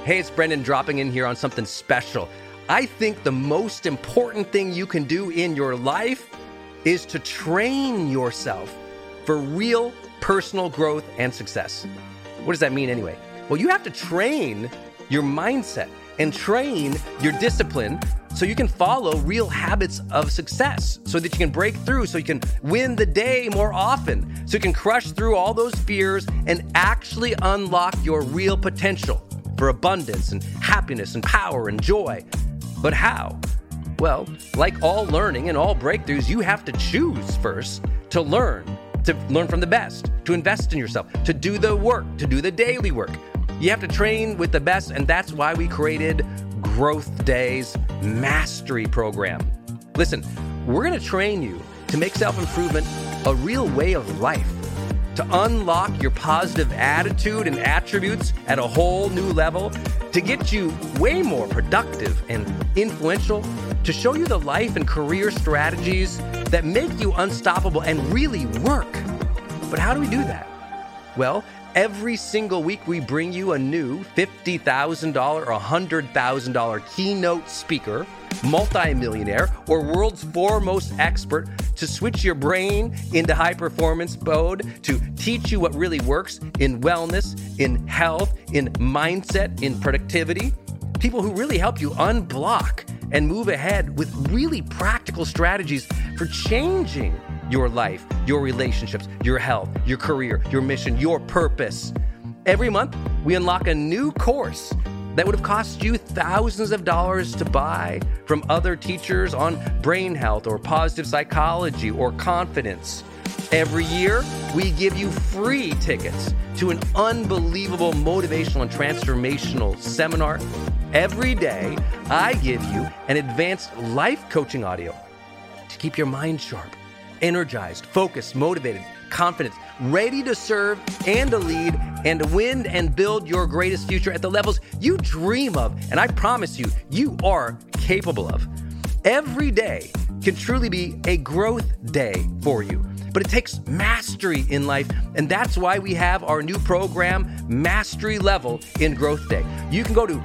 Hey, it's Brendan dropping in here on something special. I think the most important thing you can do in your life is to train yourself for real personal growth and success. What does that mean anyway? Well, you have to train your mindset and train your discipline so you can follow real habits of success, so that you can break through, so you can win the day more often, so you can crush through all those fears and actually unlock your real potential for abundance and happiness and power and joy. But how? Well, like all learning and all breakthroughs, you have to choose first to learn from the best, to invest in yourself, to do the work, to do the daily work. You have to train with the best, and that's why we created Growth Day's Mastery Program. Listen, we're going to train you to make self-improvement a real way of life, to unlock your positive attitude and attributes at a whole new level, to get you way more productive and influential, to show you the life and career strategies that make you unstoppable and really work. But how do we do that? Well, every single week we bring you a new $50,000 or $100,000 keynote speaker, multimillionaire, or world's foremost expert to switch your brain into high performance mode, to teach you what really works in wellness, in health, in mindset, in productivity. People who really help you unblock and move ahead with really practical strategies for changing your life, your relationships, your health, your career, your mission, your purpose. Every month, we unlock a new course that would have cost you thousands of dollars to buy from other teachers on brain health or positive psychology or confidence. Every year, we give you free tickets to an unbelievable motivational and transformational seminar. Every day, I give you an advanced life coaching audio to keep your mind sharp, energized, focused, motivated, confident, ready to serve and to lead and to win and build your greatest future at the levels you dream of. And I promise you, you are capable of. Every day can truly be a growth day for you. But it takes mastery in life, and that's why we have our new program, Mastery Level in Growth Day. You can go to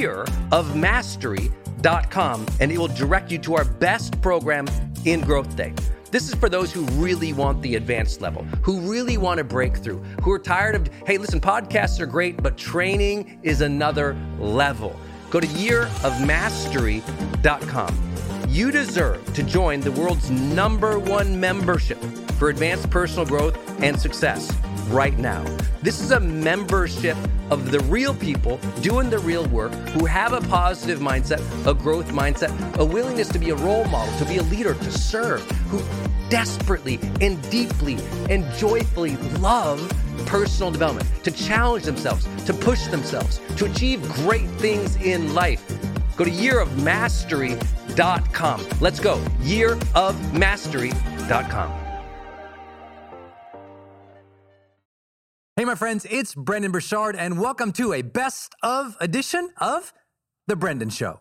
yearofmastery.com, and it will direct you to our best program in Growth Day. This is for those who really want the advanced level, who really want to break through, who are tired of, hey, listen, podcasts are great, but training is another level. Go to yearofmastery.com. You deserve to join the world's #1 membership for advanced personal growth and success right now. This is a membership of the real people doing the real work, who have a positive mindset, a growth mindset, a willingness to be a role model, to be a leader, to serve, who desperately and deeply and joyfully love personal development, to challenge themselves, to push themselves, to achieve great things in life. Go to yearofmastery.com. Let's go. yearofmastery.com. Hey, my friends, it's Brendan Burchard, and welcome to a best of edition of The Brendan Show.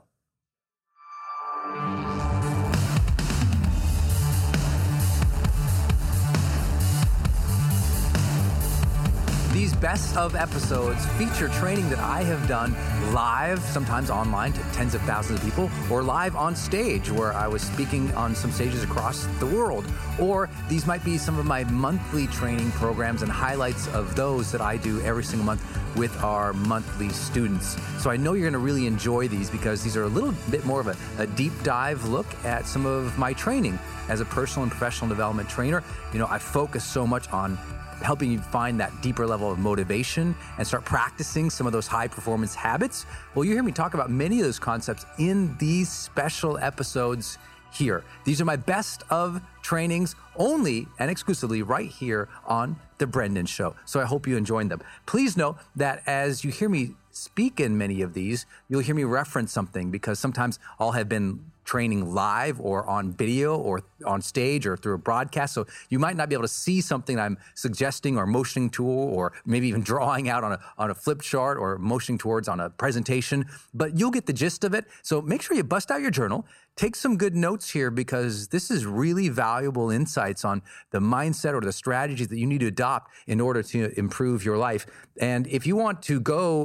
These best of episodes feature training that I have done live, sometimes online to tens of thousands of people, or live on stage where I was speaking on some stages across the world. Or these might be some of my monthly training programs and highlights of those that I do every single month with our monthly students. So I know you're going to really enjoy these because these are a little bit more of a deep dive look at some of my training as a personal and professional development trainer. You know, I focus so much on helping you find that deeper level of motivation and start practicing some of those high performance habits. Well, you hear me talk about many of those concepts in these special episodes here. These are my best of trainings only and exclusively right here on The Brendan Show. So I hope you enjoyed them. Please know that as you hear me speak in many of these, you'll hear me reference something because sometimes I'll have been training live or on video or on stage or through a broadcast. So you might not be able to see something I'm suggesting or motioning to, or maybe even drawing out on a flip chart or motioning towards on a presentation, but you'll get the gist of it. So make sure you bust out your journal, take some good notes here, because this is really valuable insights on the mindset or the strategies that you need to adopt in order to improve your life. And if you want to go and get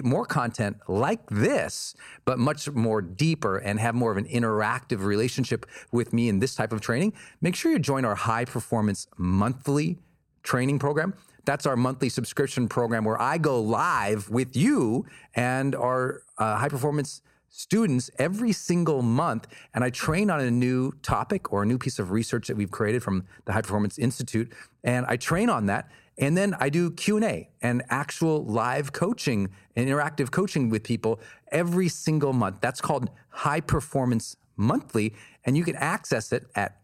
more content like this, but much more deeper and have more of an interactive relationship with me in this type of training, make sure you join our High Performance Monthly training program. That's our monthly subscription program where I go live with you and our high performance students every single month, and I train on a new topic or a new piece of research that we've created from the High Performance Institute, and I train on that, and then I do Q&A and actual live coaching and interactive coaching with people every single month. That's called High Performance Monthly, and you can access it at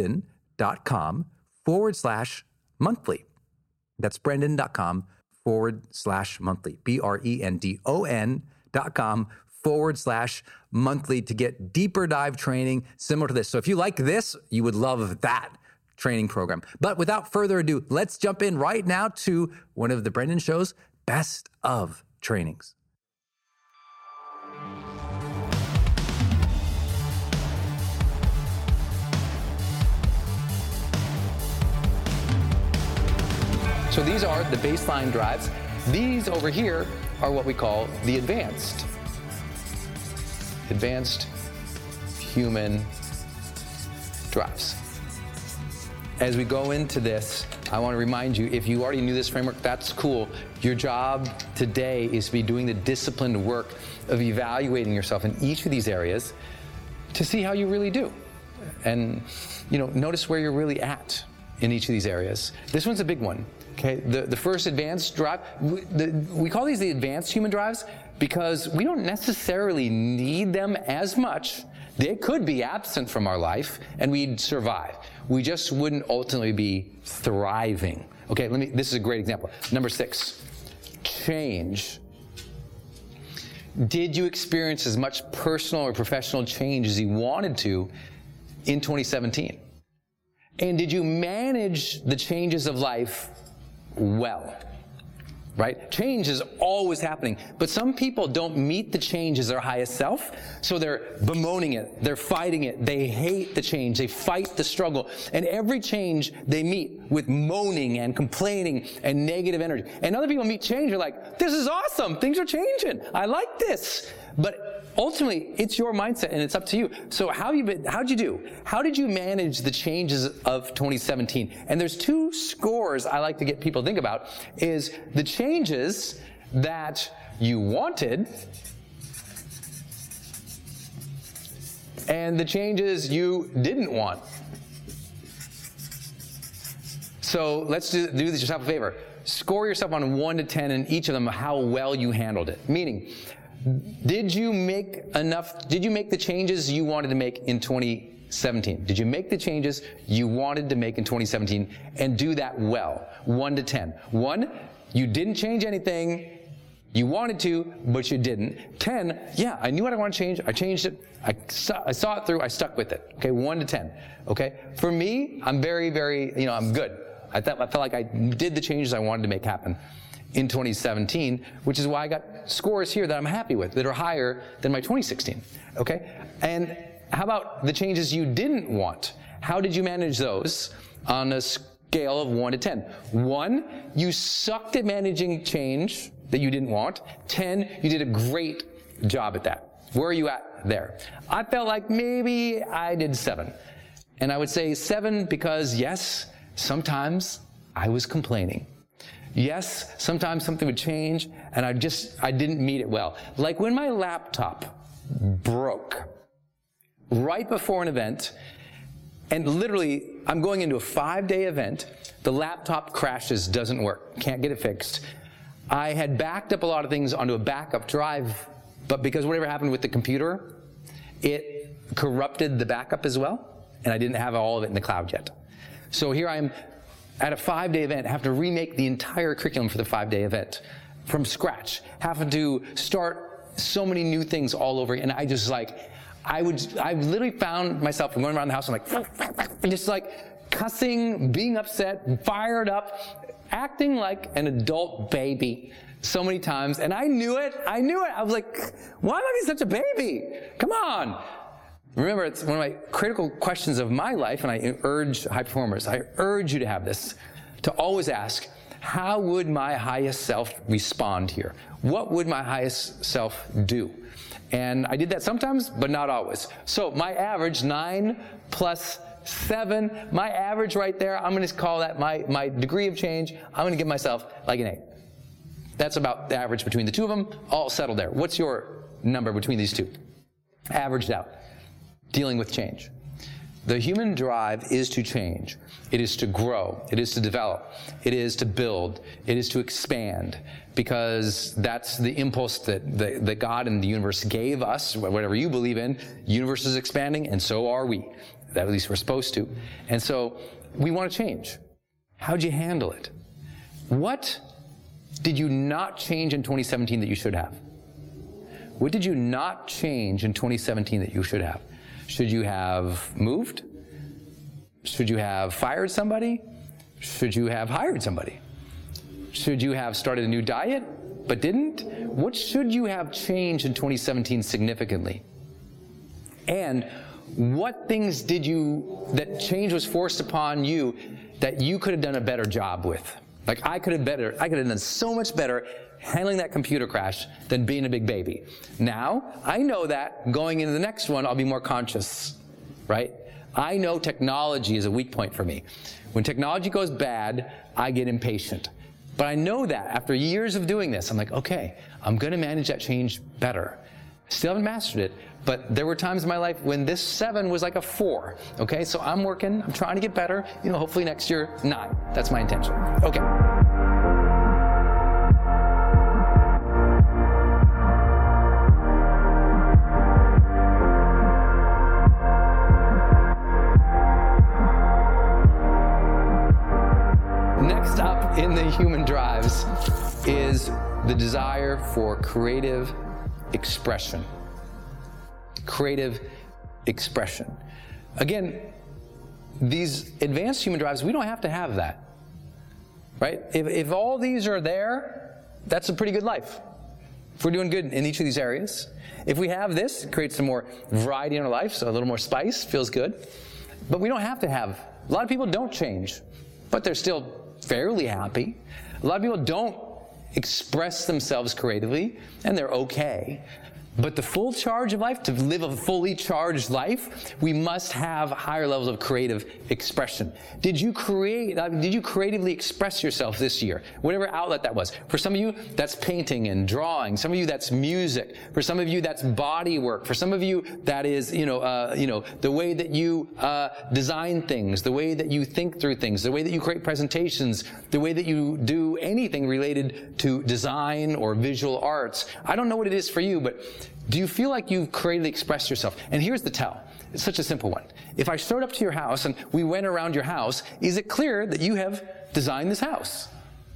brendon.com/monthly. That's brendon.com/monthly, BRENDON.com/monthly to get deeper dive training similar to this. So if you like this, you would love that training program. But without further ado, let's jump in right now to one of the Brendon Show's best of trainings. So these are the baseline drives. These over here are what we call the advanced human drives. As we go into this, I want to remind you, if you already knew this framework, that's cool. Your job today is to be doing the disciplined work of evaluating yourself in each of these areas to see how you really do. And, notice where you're really at in each of these areas. This one's a big one. Okay, the first advanced drive, we call these the advanced human drives because we don't necessarily need them as much. They could be absent from our life and we'd survive. We just wouldn't ultimately be thriving. Okay, this is a great example. Number 6, change. Did you experience as much personal or professional change as you wanted to in 2017? And did you manage the changes of life well? Right? Change is always happening, but some people don't meet the change as their highest self, so they're bemoaning it, they're fighting it, they hate the change, they fight the struggle, and every change they meet with moaning and complaining and negative energy. And other people meet change, they're like, this is awesome, things are changing, I like this. But ultimately, it's your mindset and it's up to you. So how'd you do? How did you manage the changes of 2017? And there's 2 scores I like to get people to think about, is the changes that you wanted and the changes you didn't want. So let's do this yourself a favor. Score yourself on 1 to 10 in each of them how well you handled it. Meaning, did you make the changes you wanted to make in 2017? Did you make the changes you wanted to make in 2017 and do that well? 1 to 10. 1, you didn't change anything. You wanted to, but you didn't. 10, yeah, I knew what I wanted to change. I changed it. I saw it through. I stuck with it. Okay, 1 to 10. Okay, for me, I'm very, very, I'm good. I felt like I did the changes I wanted to make happen in 2017, which is why I got scores here that I'm happy with, that are higher than my 2016, okay? And how about the changes you didn't want? How did you manage those on a scale of 1 to 10? 1, you sucked at managing change that you didn't want. 10, you did a great job at that. Where are you at there? I felt like maybe I did 7. And I would say 7 because, yes, sometimes I was complaining. Yes, sometimes something would change and I didn't meet it well. Like when my laptop broke right before an event, and literally I'm going into a 5-day event, the laptop crashes, doesn't work, can't get it fixed. I had backed up a lot of things onto a backup drive, but because whatever happened with the computer, it corrupted the backup as well, and I didn't have all of it in the cloud yet. So here I am at a 5-day event, have to remake the entire curriculum for the 5-day event from scratch, having to start so many new things all over. And I literally found myself going around the house, I'm like, just like cussing, being upset, fired up, acting like an adult baby so many times. And I knew it. I was like, why am I being such a baby? Come on. Remember, it's one of my critical questions of my life, and I urge high performers, I urge you to have this, to always ask, how would my highest self respond here? What would my highest self do? And I did that sometimes, but not always. So my average, 9 plus 7, my average right there, I'm going to call that my degree of change. I'm going to give myself like an 8. That's about the average between the two of them, all settled there. What's your number between these two? Averaged out. Dealing with change. The human drive is to change. It is to grow. It is to develop. It is to build. It is to expand, because that's the impulse that God and the universe gave us. Whatever you believe in, the universe is expanding, and so are we. At least we're supposed to. And so we want to change. How'd you handle it? What did you not change in 2017 that you should have? What did you not change in 2017 that you should have? Should you have moved? Should you have fired somebody? Should you have hired somebody? Should you have started a new diet but didn't? What should you have changed in 2017 significantly? And what things that change was forced upon you that you could have done a better job with? Like I could have done so much better handling that computer crash than being a big baby. Now, I know that going into the next one, I'll be more conscious, right? I know technology is a weak point for me. When technology goes bad, I get impatient. But I know that after years of doing this, I'm like, okay, I'm going to manage that change better. Still haven't mastered it, but there were times in my life when this 7 was like a 4, okay? So I'm trying to get better. Hopefully next year, 9. That's my intention. Okay. Next up in the human drives is the desire for creative expression. Creative expression. Again, these advanced human drives, we don't have to have that, right? If all these are there, that's a pretty good life. If we're doing good in each of these areas. If we have this, it creates some more variety in our life, so a little more spice, feels good. But we don't have to have. A lot of people don't change, but they're still fairly happy. A lot of people don't express themselves creatively, and they're okay. But the full charge of life, to live a fully charged life, we must have higher levels of creative expression. Did you creatively express yourself this year? Whatever outlet that was. For some of you, that's painting and drawing. Some of you, that's music. For some of you, that's body work. For some of you, that is, the way that you design things, the way that you think through things, the way that you create presentations, the way that you do anything related to design or visual arts. I don't know what it is for you, but do you feel like you've creatively expressed yourself? And here's the tell. It's such a simple one. If I showed up to your house and we went around your house, is it clear that you have designed this house?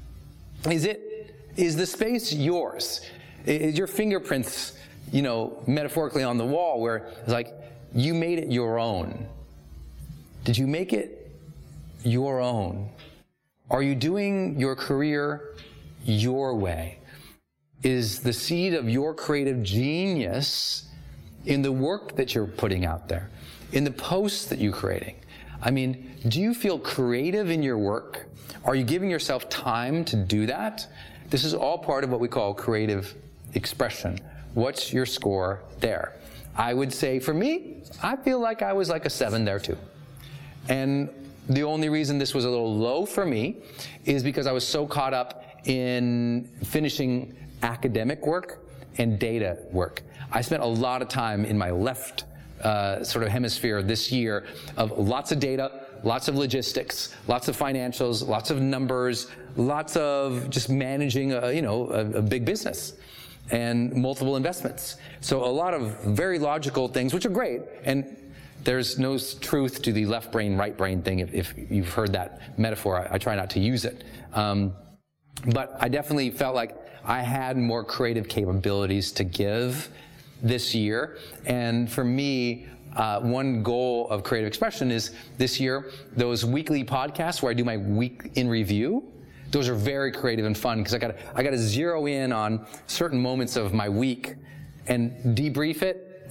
Is the space yours? Is your fingerprints, metaphorically on the wall where it's like you made it your own? Did you make it your own? Are you doing your career your way? Is the seed of your creative genius in the work that you're putting out there, in the posts that you're creating? I mean, do you feel creative in your work? Are you giving yourself time to do that? This is all part of what we call creative expression. What's your score there? I would say for me, I feel like I was like a 7 there too. And the only reason this was a little low for me is because I was so caught up in finishing academic work and data work. I spent a lot of time in my left sort of hemisphere this year of lots of data, lots of logistics, lots of financials, lots of numbers, lots of just managing a big business and multiple investments. So a lot of very logical things, which are great. And there's no truth to the left brain, right brain thing. If you've heard that metaphor, I try not to use it. But I definitely felt like I had more creative capabilities to give this year. And for me, one goal of creative expression is this year, those weekly podcasts where I do my week in review, those are very creative and fun because I got to zero in on certain moments of my week and debrief it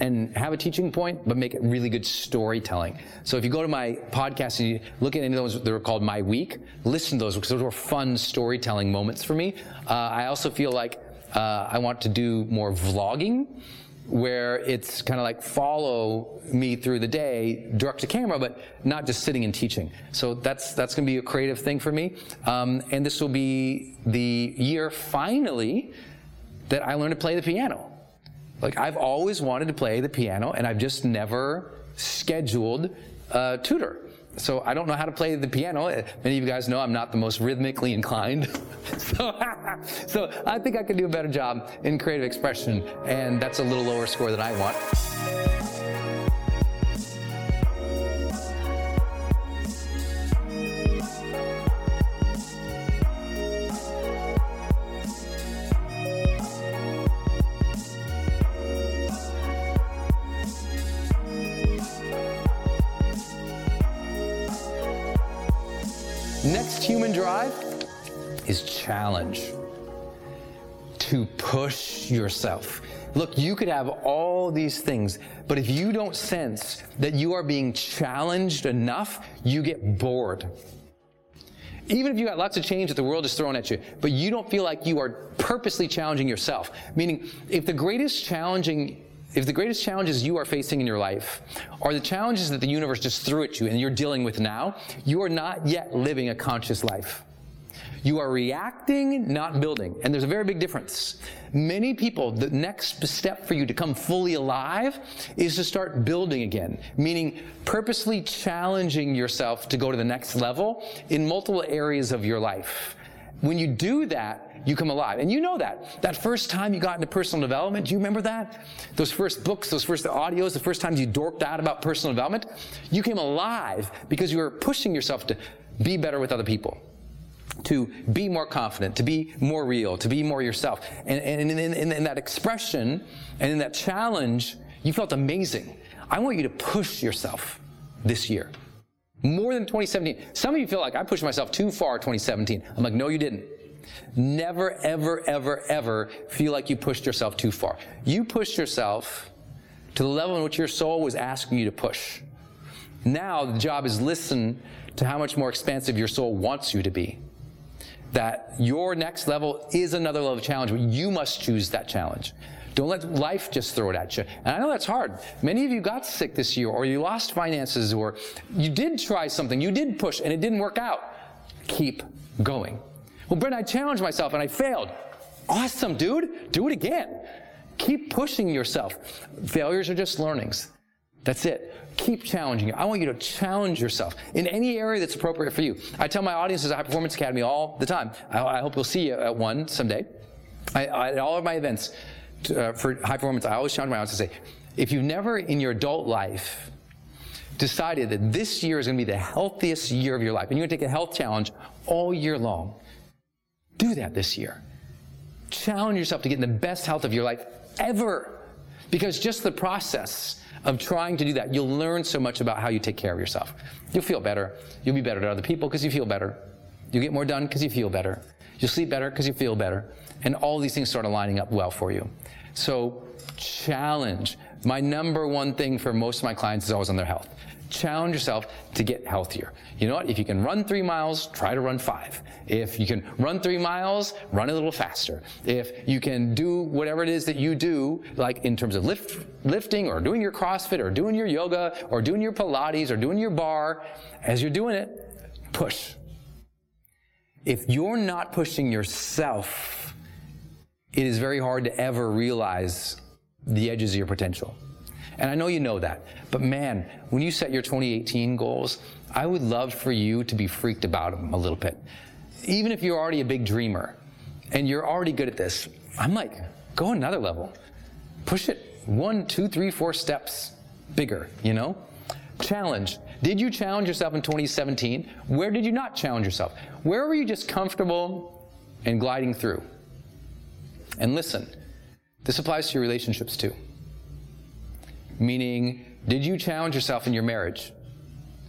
and have a teaching point, but make it really good storytelling. So if you go to my podcast and you look at any of those that are called My Week, listen to those because those were fun storytelling moments for me. I also feel like I want to do more vlogging, where it's kind of like follow me through the day, direct to camera, but not just sitting and teaching. So that's going to be a creative thing for me. And this will be the year, finally, that I learned to play the piano. Like, I've always wanted to play the piano, and I've just never scheduled a tutor. So I don't know how to play the piano. Many of you guys know I'm not the most rhythmically inclined. So I think I could do a better job in creative expression, and that's a little lower score than I want. Next human drive is challenge. To push yourself. Look, you could have all these things, but if you don't sense that you are being challenged enough, you get bored. Even if you got lots of change that the world is throwing at you, but you don't feel like you are purposely challenging yourself. Meaning, if the greatest challenges you are facing in your life are the challenges that the universe just threw at you and you're dealing with now, you are not yet living a conscious life. You are reacting, not building. And there's a very big difference. Many people, the next step for you to come fully alive is to start building again, meaning purposely challenging yourself to go to the next level in multiple areas of your life. When you do that, you come alive. And you know that. That first time you got into personal development, do you remember that? Those first books, those first audios, the first times you dorked out about personal development, you came alive because you were pushing yourself to be better with other people, to be more confident, to be more real, to be more yourself. And in that expression and in that challenge, you felt amazing. I want you to push yourself this year. More than 2017. Some of you feel like I pushed myself too far 2017. I'm like, no, you didn't. Never, ever, ever, ever feel like you pushed yourself too far. You pushed yourself to the level in which your soul was asking you to push. Now the job is listen to how much more expansive your soul wants you to be. That your next level is another level of challenge, but you must choose that challenge. Don't let life just throw it at you. And I know that's hard. Many of you got sick this year, or you lost finances, or you did try something, you did push, and it didn't work out. Keep going. Well, Brent, I challenged myself and I failed. Awesome, dude. Do it again. Keep pushing yourself. Failures are just learnings. That's it. Keep challenging you. I want you to challenge yourself in any area that's appropriate for you. I tell my audiences at High Performance Academy all the time. I hope you'll see you at one someday. At all of my events for high performance, I always challenge my audience to say, if you've never in your adult life decided that this year is going to be the healthiest year of your life, and you're going to take a health challenge all year long, do that this year. Challenge yourself to get in the best health of your life ever. Because just the process of trying to do that, you'll learn so much about how you take care of yourself. You'll feel better. You'll be better to other people because you feel better. You'll get more done because you feel better. You'll sleep better because you feel better. And all these things start aligning up well for you. So challenge. My number one thing for most of my clients is always on their health. Challenge yourself to get healthier. You know what? If you can run 3 miles, try to run 5. If you can run 3 miles, run a little faster. If you can do whatever it is that you do, like in terms of lifting or doing your CrossFit or doing your yoga or doing your Pilates or doing your bar, as you're doing it, push. If you're not pushing yourself, it is very hard to ever realize the edges of your potential. And I know you know that. But man, when you set your 2018 goals, I would love for you to be freaked about them a little bit. Even if you're already a big dreamer and you're already good at this, I'm like, go another level. Push it 1, 2, 3, 4 steps bigger, you know? Challenge. Did you challenge yourself in 2017? Where did you not challenge yourself? Where were you just comfortable and gliding through? And listen, this applies to your relationships too. Meaning, did you challenge yourself in your marriage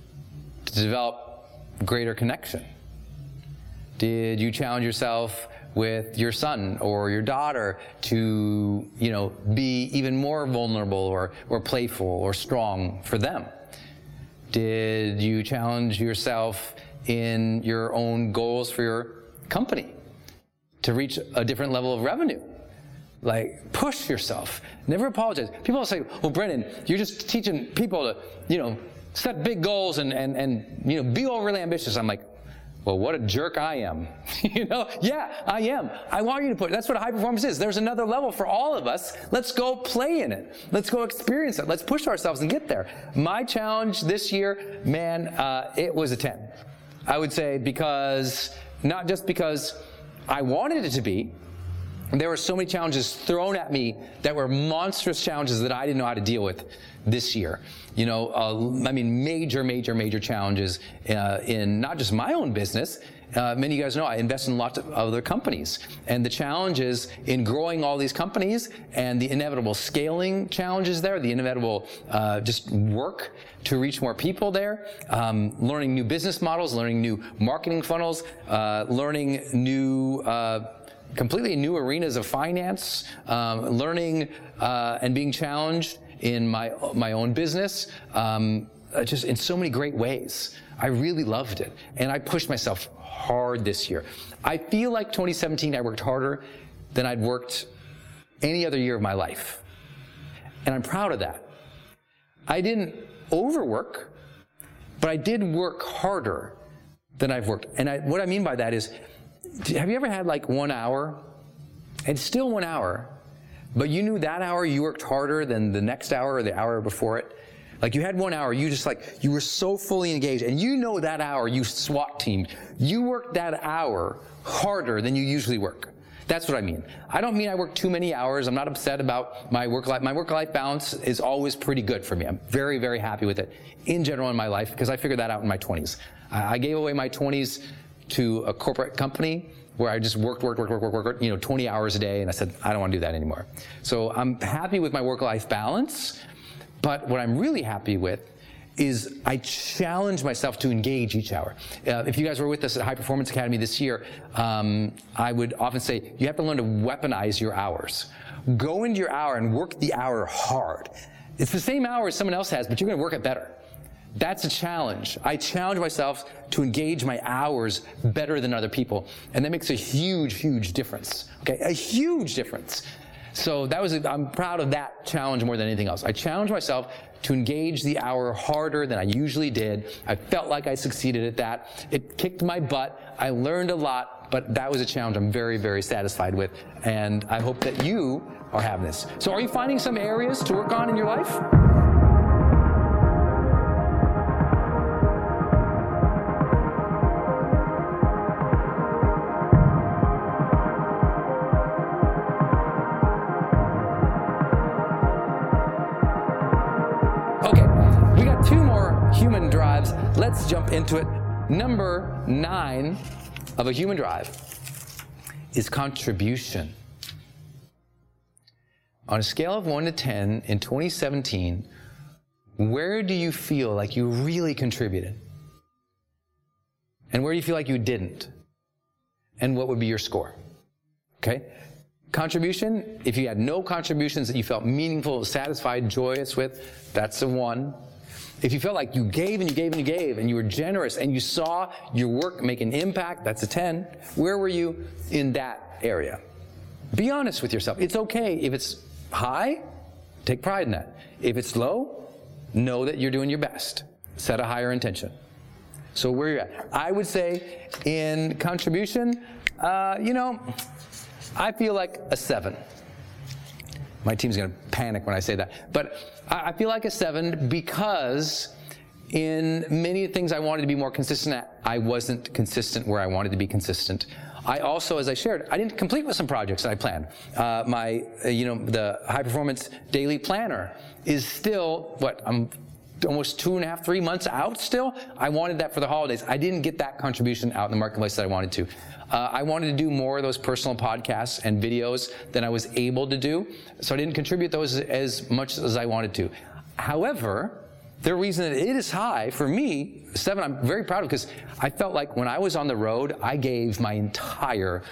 to develop greater connection? Did you challenge yourself with your son or your daughter to, be even more vulnerable or playful or strong for them? Did you challenge yourself in your own goals for your company to reach a different level of revenue? Like, push yourself. Never apologize. People say, well, Brendan, you're just teaching people to, set big goals and be overly ambitious. I'm like, well, what a jerk I am. Yeah, I am. I want you to that's what high performance is. There's another level for all of us. Let's go play in it. Let's go experience it. Let's push ourselves and get there. My challenge this year, man, it was a 10. I would say not just because I wanted it to be. There were so many challenges thrown at me that were monstrous challenges that I didn't know how to deal with this year. Major challenges in not just my own business. Many of you guys know I invest in lots of other companies. And the challenges in growing all these companies and the inevitable scaling challenges there, the inevitable just work to reach more people there, learning new business models, learning new marketing funnels, learning new completely new arenas of finance, learning and being challenged in my own business, just in so many great ways. I really loved it. And I pushed myself hard this year. I feel like 2017 I worked harder than I'd worked any other year of my life. And I'm proud of that. I didn't overwork, but I did work harder than I've worked. And what I mean by that is, have you ever had like 1 hour, and still 1 hour, but you knew that hour you worked harder than the next hour or the hour before it? Like, you had 1 hour, you were so fully engaged, and that hour you SWAT teamed. You worked that hour harder than you usually work. That's what I mean. I don't mean I work too many hours. I'm not upset about my work life. My work-life balance is always pretty good for me. I'm very, very happy with it in general in my life, because I figured that out in my 20s. I gave away my 20s to a corporate company where I just worked, 20 hours a day, and I said, I don't want to do that anymore. So I'm happy with my work-life balance, but what I'm really happy with is I challenge myself to engage each hour. If you guys were with us at High Performance Academy this year, I would often say, you have to learn to weaponize your hours. Go into your hour and work the hour hard. It's the same hour as someone else has, but you're going to work it better. That's a challenge. I challenge myself to engage my hours better than other people. And that makes a huge, huge difference. Okay, a huge difference. So I'm proud of that challenge more than anything else. I challenged myself to engage the hour harder than I usually did. I felt like I succeeded at that. It kicked my butt. I learned a lot, but that was a challenge I'm very, very satisfied with. And I hope that you are having this. So are you finding some areas to work on in your life? Human drives. Let's jump into it. Number 9 of a human drive is contribution. On a scale of 1 to 10 in 2017, where do you feel like you really contributed? And where do you feel like you didn't? And what would be your score? Okay? Contribution, if you had no contributions that you felt meaningful, satisfied, joyous with, that's a 1. If you felt like you gave and you gave and you gave and you were generous and you saw your work make an impact, that's a 10. Where were you in that area? Be honest with yourself. It's okay if it's high, take pride in that. If it's low, know that you're doing your best. Set a higher intention. So where you're at. I would say in contribution, I feel like a 7. My team's going to panic when I say that. But I feel like a 7 because in many things I wanted to be more consistent at, I wasn't consistent where I wanted to be consistent. I also, as I shared, I didn't complete with some projects that I planned. The High Performance Daily Planner is still, I'm almost 2.5, 3 months out still. I wanted that for the holidays. I didn't get that contribution out in the marketplace that I wanted to. I wanted to do more of those personal podcasts and videos than I was able to do, so I didn't contribute those as much as I wanted to. However, the reason that it is high for me, 7, I'm very proud of, because I felt like when I was on the road, I gave my entire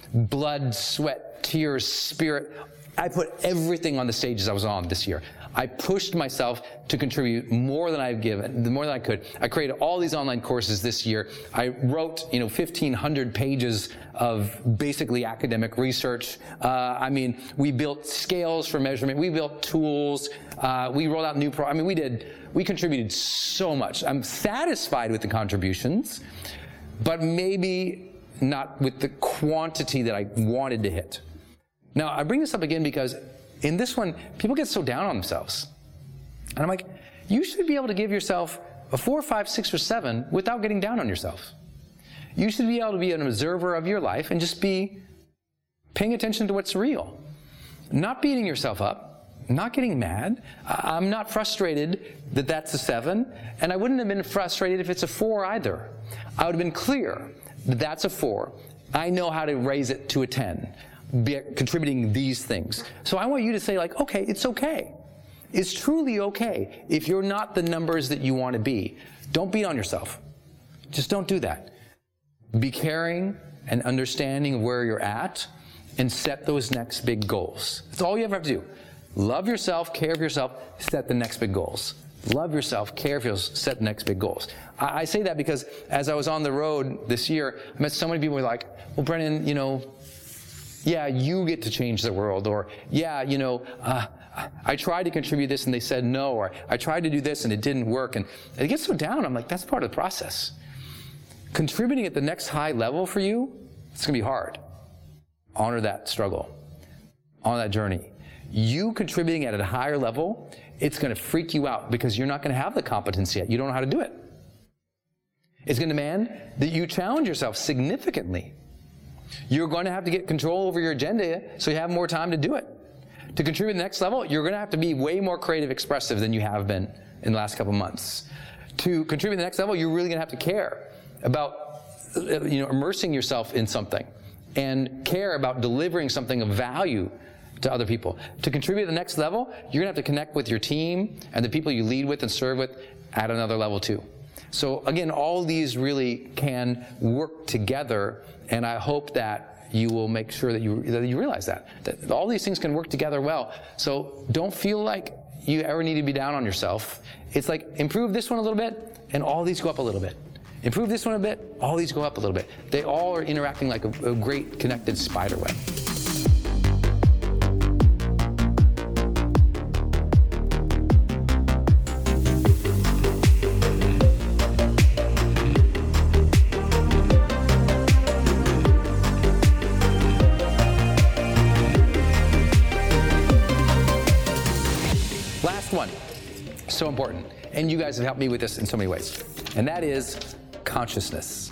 blood, sweat, tears, spirit. I put everything on the stages I was on this year. I pushed myself to contribute more than I've given, more than I could. I created all these online courses this year. I wrote, 1,500 pages of basically academic research. We built scales for measurement. We built tools. We rolled out new we contributed so much. I'm satisfied with the contributions, but maybe not with the quantity that I wanted to hit. Now, I bring this up again because in this one, people get so down on themselves. And I'm like, you should be able to give yourself a 4, 5, 6, or 7 without getting down on yourself. You should be able to be an observer of your life and just be paying attention to what's real. Not beating yourself up, not getting mad. I'm not frustrated that that's a 7, and I wouldn't have been frustrated if it's a 4 either. I would have been clear that that's a 4. I know how to raise it to a 10. Be contributing these things. So I want you to say, like, okay, it's okay. It's truly okay if you're not the numbers that you want to be. Don't beat on yourself. Just don't do that. Be caring and understanding of where you're at and set those next big goals. That's all you ever have to do. Love yourself, care for yourself, set the next big goals. Love yourself, care for yourself, set the next big goals. I say that because as I was on the road this year, I met so many people who were like, well, Brennan, yeah, you get to change the world, or yeah, I tried to contribute this and they said no, or I tried to do this and it didn't work, and it gets so down. I'm like, that's part of the process. Contributing at the next high level for you, it's going to be hard. Honor that struggle, honor that journey. You contributing at a higher level, it's going to freak you out because you're not going to have the competence yet. You don't know how to do it. It's going to demand that you challenge yourself significantly. You're going to have to get control over your agenda so you have more time to do it. To contribute to the next level, you're going to have to be way more creative, expressive than you have been in the last couple of months. To contribute to the next level, you're really going to have to care about immersing yourself in something and care about delivering something of value to other people. To contribute to the next level, you're going to have to connect with your team and the people you lead with and serve with at another level too. So again, all these really can work together, and I hope that you will make sure that you realize that all these things can work together well. So don't feel like you ever need to be down on yourself. It's like, improve this one a little bit, and all these go up a little bit. Improve this one a bit, all these go up a little bit. They all are interacting like a great connected spider web. One, so important, and you guys have helped me with this in so many ways, and that is consciousness.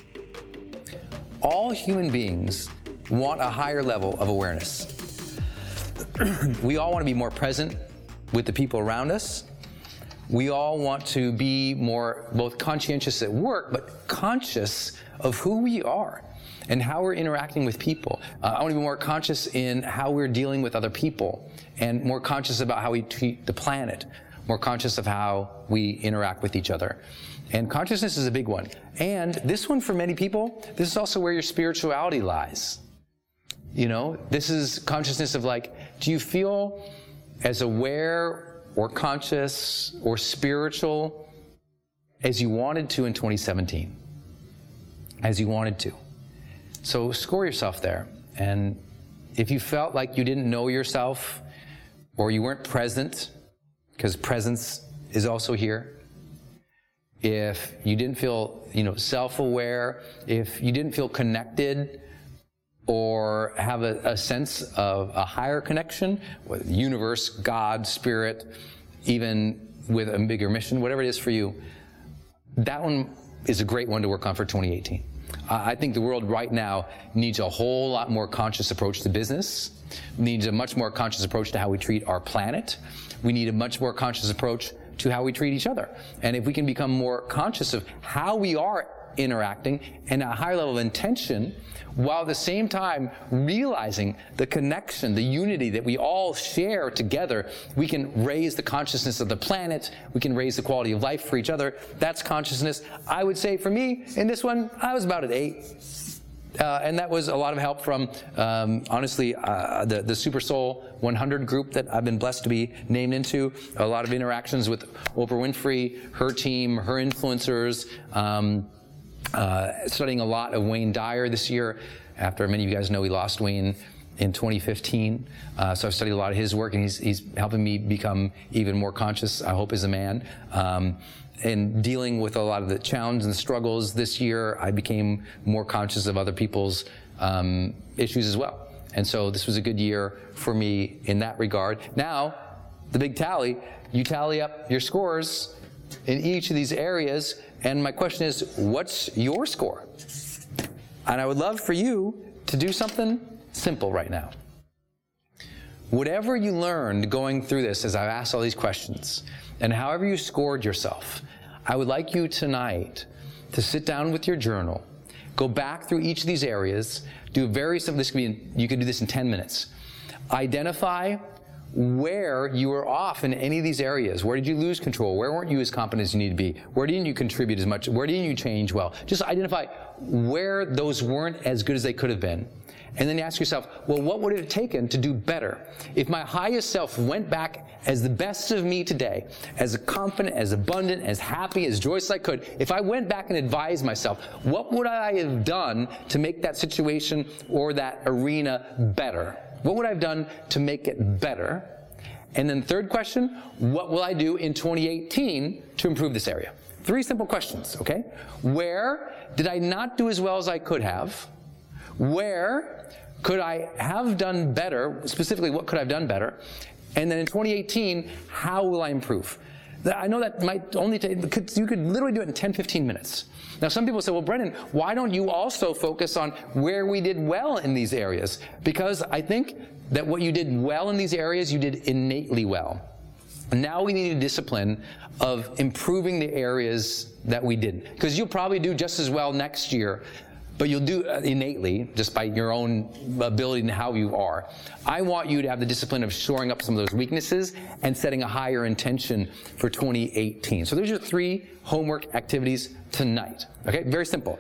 All human beings want a higher level of awareness. We all want to be more present with the people around us. We all want to be more both conscientious at work, but conscious of who we are and how we're interacting with people. I want to be more conscious in how we're dealing with other people, and more conscious about how we treat the planet, more conscious of how we interact with each other. And consciousness is a big one. And this one, for many people, this is also where your spirituality lies. This is consciousness of like, do you feel as aware or conscious or spiritual as you wanted to in 2017? As you wanted to. So score yourself there. And if you felt like you didn't know yourself or you weren't present, because presence is also here, if you didn't feel, self-aware, if you didn't feel connected or have a sense of a higher connection with the universe, God, spirit, even with a bigger mission, whatever it is for you, that one is a great one to work on for 2018. I think the world right now needs a whole lot more conscious approach to business, needs a much more conscious approach to how we treat our planet. We need a much more conscious approach to how we treat each other. And if we can become more conscious of how we are interacting and a higher level of intention, while at the same time realizing the connection, the unity that we all share together, we can raise the consciousness of the planet, we can raise the quality of life for each other. That's consciousness. I would say for me, in this one, I was about at 8. And that was a lot of help from, honestly, the Super Soul 100 group that I've been blessed to be named into. A lot of interactions with Oprah Winfrey, her team, her influencers. Studying a lot of Wayne Dyer this year. After many of you guys know, we lost Wayne in 2015. So I've studied a lot of his work, and he's helping me become even more conscious, I hope, as a man. And dealing with a lot of the challenges and struggles this year, I became more conscious of other people's issues as well. And so this was a good year for me in that regard. Now, the big tally, you tally up your scores in each of these areas, and my question is, what's your score? And I would love for you to do something simple right now. Whatever you learned going through this, as I've asked all these questions, and however you scored yourself, I would like you tonight to sit down with your journal, go back through each of these areas, do a very simple, you could do this in 10 minutes. Identify where you were off in any of these areas. Where did you lose control? Where weren't you as competent as you need to be? Where didn't you contribute as much? Where didn't you change well? Just identify where those weren't as good as they could have been. And then ask yourself, well, what would it have taken to do better? If my highest self went back as the best of me today, as confident, as abundant, as happy, as joyous as I could, if I went back and advised myself, what would I have done to make that situation or that arena better? What would I have done to make it better? And then third question, what will I do in 2018 to improve this area? 3 simple questions, okay? Where did I not do as well as I could have? Where could I have done better? Specifically, what could I have done better? And then in 2018, how will I improve? I know that might only take, you could literally do it in 10, 15 minutes. Now, some people say, well, Brendan, why don't you also focus on where we did well in these areas? Because I think that what you did well in these areas, you did innately well. Now we need a discipline of improving the areas that we didn't. Because you'll probably do just as well next year, but you'll do innately, just by your own ability and how you are. I want you to have the discipline of shoring up some of those weaknesses and setting a higher intention for 2018. So those are 3 homework activities tonight. Okay, very simple.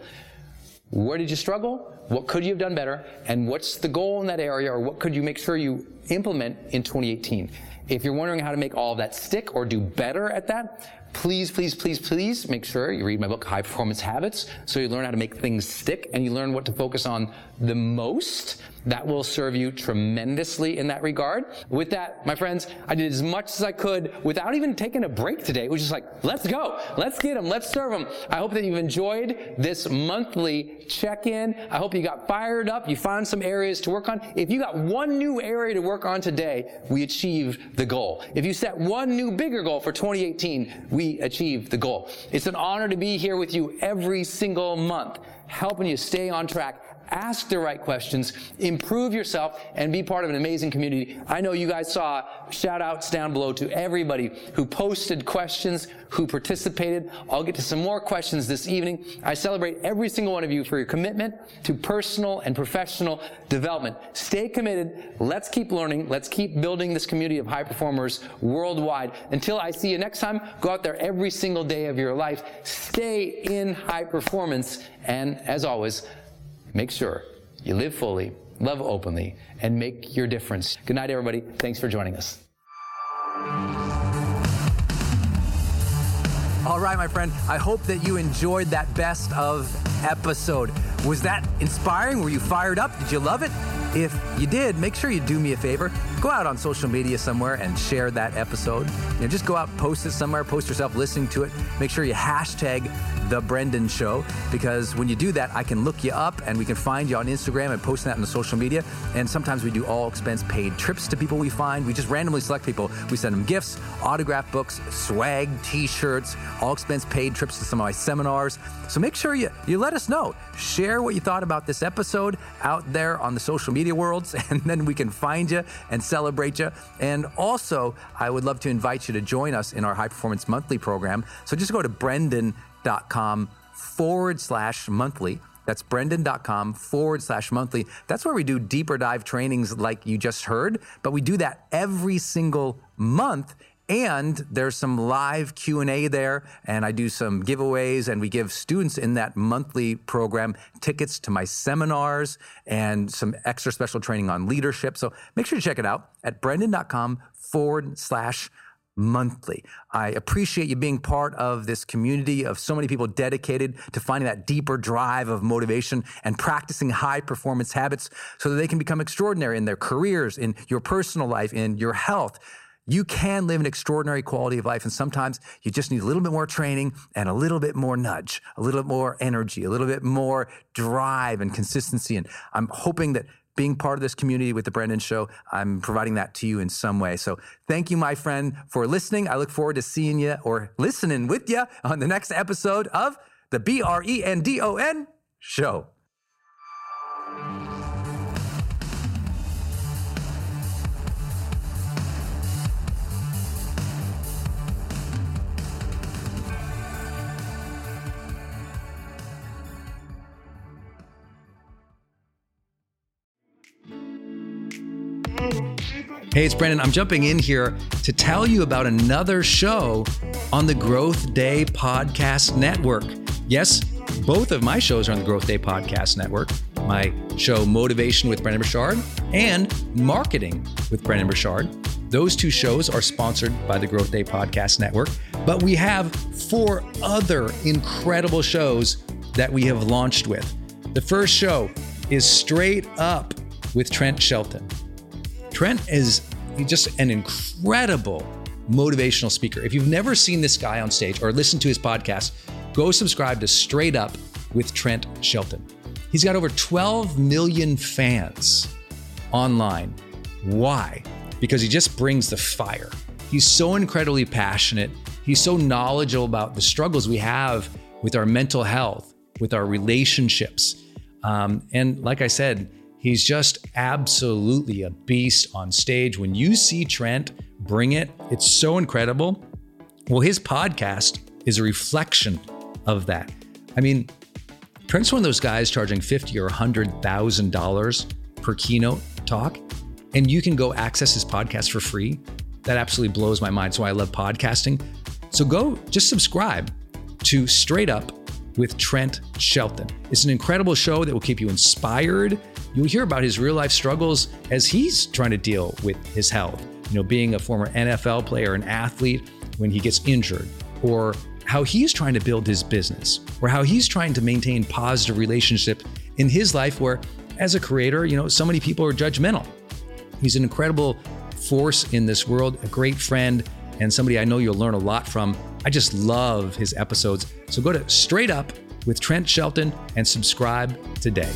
Where did you struggle? What could you have done better? And what's the goal in that area, or what could you make sure you implement in 2018? If you're wondering how to make all of that stick or do better at that, please, please, please, please make sure you read my book, High Performance Habits, so you learn how to make things stick and you learn what to focus on the most. That will serve you tremendously in that regard. With that, my friends, I did as much as I could without even taking a break today. It was just like, let's go. Let's get them. Let's serve them. I hope that you've enjoyed this monthly check-in. I hope you got fired up. You found some areas to work on. If you got one new area to work on today, we achieved the goal. If you set one new bigger goal for 2018, we achieved the goal. It's an honor to be here with you every single month, helping you stay on track. Ask the right questions, improve yourself, and be part of an amazing community. I know you guys saw shout-outs down below to everybody who posted questions, who participated. I'll get to some more questions this evening. I celebrate every single one of you for your commitment to personal and professional development. Stay committed. Let's keep learning. Let's keep building this community of high performers worldwide. Until I see you next time, go out there every single day of your life. Stay in high performance. And as always, make sure you live fully, love openly, and make your difference. Good night, everybody. Thanks for joining us. All right, my friend, I hope that you enjoyed that best of episode. Was that inspiring? Were you fired up? Did you love it? If you did, make sure you do me a favor. Go out on social media somewhere and share that episode. Just go out, post it somewhere, post yourself listening to it. Make sure you hashtag The Brendan Show, because when you do that, I can look you up and we can find you on Instagram and post that on the social media. And sometimes we do all expense paid trips to people we find. We just randomly select people. We send them gifts, autographed books, swag, t-shirts, all expense paid trips to some of my seminars. So make sure you let us know. Share what you thought about this episode out there on the social media worlds, and then we can find you and celebrate you. And also, I would love to invite you to join us in our High Performance Monthly program. So just go to brendan.com/monthly. That's brendan.com/monthly. That's where we do deeper dive trainings like you just heard, but we do that every single month And there's some live Q&A there, and I do some giveaways, and we give students in that monthly program tickets to my seminars and some extra special training on leadership. So make sure to check it out at brendon.com/monthly. I appreciate you being part of this community of so many people dedicated to finding that deeper drive of motivation and practicing high performance habits so that they can become extraordinary in their careers, in your personal life, in your health. You can live an extraordinary quality of life, and sometimes you just need a little bit more training and a little bit more nudge, a little bit more energy, a little bit more drive and consistency. And I'm hoping that being part of this community with The Brendon Show, I'm providing that to you in some way. So thank you, my friend, for listening. I look forward to seeing you or listening with you on the next episode of the BRENDON Show. Hey, it's Brendon. I'm jumping in here to tell you about another show on the Growth Day Podcast Network. Yes, both of my shows are on the Growth Day Podcast Network. My show, Motivation with Brendon Burchard, and Marketing with Brendon Burchard. Those two shows are sponsored by the Growth Day Podcast Network, but we have 4 other incredible shows that we have launched with. The first show is Straight Up with Trent Shelton. Trent is just an incredible motivational speaker. If you've never seen this guy on stage or listened to his podcast, go subscribe to Straight Up with Trent Shelton. He's got over 12 million fans online. Why? Because he just brings the fire. He's so incredibly passionate. He's so knowledgeable about the struggles we have with our mental health, with our relationships. And like I said, he's just absolutely a beast on stage. When you see Trent bring it, it's so incredible. Well, his podcast is a reflection of that. I mean, Trent's one of those guys charging $50,000 or $100,000 per keynote talk, and you can go access his podcast for free. That absolutely blows my mind. That's why I love podcasting. So go just subscribe to Straight Up with Trent Shelton. It's an incredible show that will keep you inspired. You'll hear about his real life struggles as he's trying to deal with his health. You know, being a former NFL player, an athlete, when he gets injured, or how he's trying to build his business, or how he's trying to maintain positive relationship in his life where, as a creator, you know, so many people are judgmental. He's an incredible force in this world, a great friend, and somebody I know you'll learn a lot from. I just love his episodes. So go to Straight Up with Trent Shelton and subscribe today.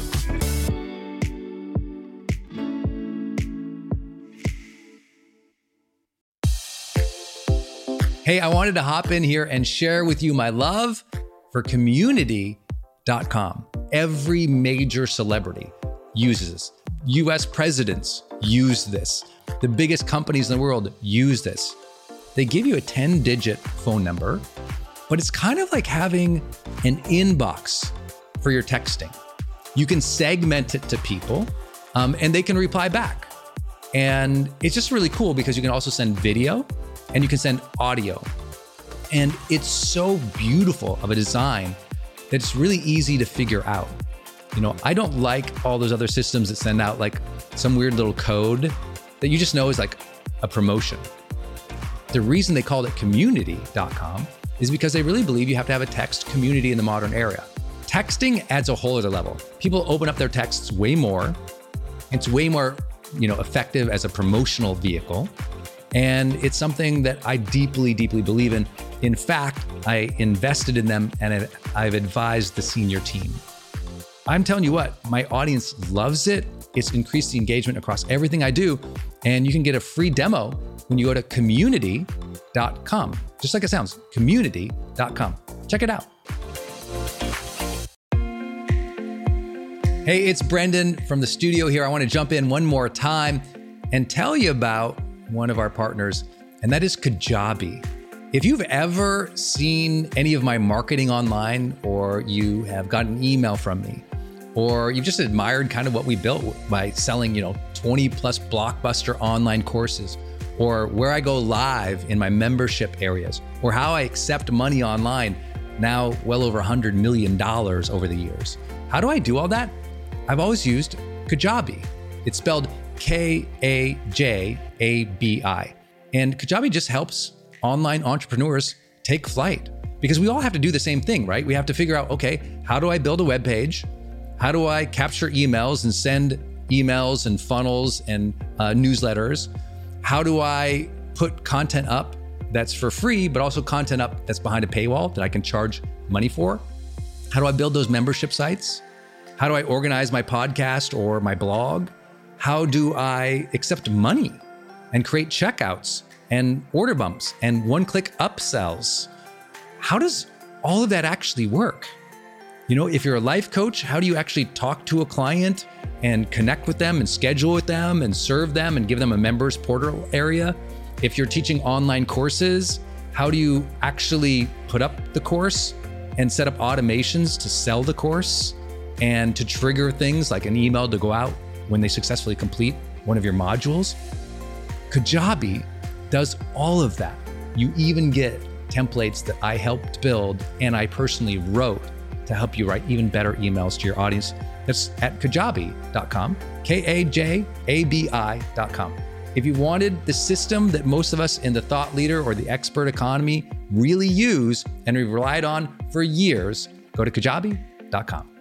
Hey, I wanted to hop in here and share with you my love for Community.com. Every major celebrity uses this. US presidents use this. The biggest companies in the world use this. They give you a 10-digit phone number, but it's kind of like having an inbox for your texting. You can segment it to people, and they can reply back. And it's just really cool because you can also send video and you can send audio. And it's so beautiful of a design that it's really easy to figure out. You know, I don't like all those other systems that send out like some weird little code that you just know is like a promotion. The reason they called it Community.com is because they really believe you have to have a text community in the modern era. Texting adds a whole other level. People open up their texts way more. It's way more, effective as a promotional vehicle. And it's something that I deeply, deeply believe in. In fact, I invested in them and I've advised the senior team. I'm telling you what, my audience loves it. It's increased the engagement across everything I do. And you can get a free demo when you go to Community.com. Just like it sounds, Community.com. Check it out. Hey, it's Brendon from the studio here. I want to jump in one more time and tell you about one of our partners, and that is Kajabi. If you've ever seen any of my marketing online, or you have gotten an email from me, or you've just admired kind of what we built by selling, 20 plus blockbuster online courses, or where I go live in my membership areas, or how I accept money online, now well over $100 million over the years. How do I do all that? I've always used Kajabi. It's spelled Kajabi. And Kajabi just helps online entrepreneurs take flight, because we all have to do the same thing, right? We have to figure out, okay, how do I build a web page? How do I capture emails and send emails and funnels and newsletters? How do I put content up that's for free, but also content up that's behind a paywall that I can charge money for? How do I build those membership sites? How do I organize my podcast or my blog? How do I accept money and create checkouts and order bumps and one-click upsells? How does all of that actually work? You know, if you're a life coach, how do you actually talk to a client and connect with them and schedule with them and serve them and give them a members portal area? If you're teaching online courses, how do you actually put up the course and set up automations to sell the course and to trigger things like an email to go out when they successfully complete one of your modules? Kajabi does all of that. You even get templates that I helped build and I personally wrote to help you write even better emails to your audience. That's at kajabi.com, Kajabi.com. If you wanted the system that most of us in the thought leader or the expert economy really use and we've relied on for years, go to kajabi.com.